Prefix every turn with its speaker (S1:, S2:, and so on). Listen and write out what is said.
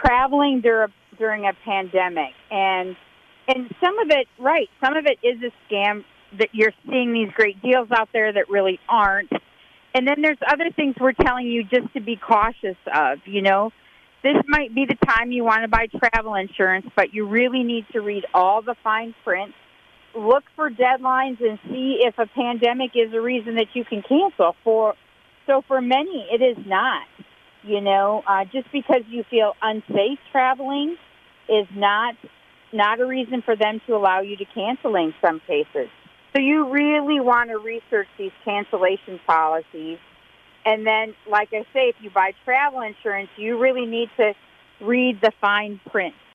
S1: traveling during a pandemic, and some of it, right, some of it is a scam that you're seeing these great deals out there that really aren't. And then there's other things we're telling you just to be cautious of, This might be the time you want to buy travel insurance, but you really need to read all the fine print. Look for deadlines and see if a pandemic is a reason that you can cancel. So for many, it is not. Just because you feel unsafe traveling is not a reason for them to allow you to cancel in some cases. So you really want to research these cancellation policies. And then, like I say, if you buy travel insurance, you really need to read the fine print.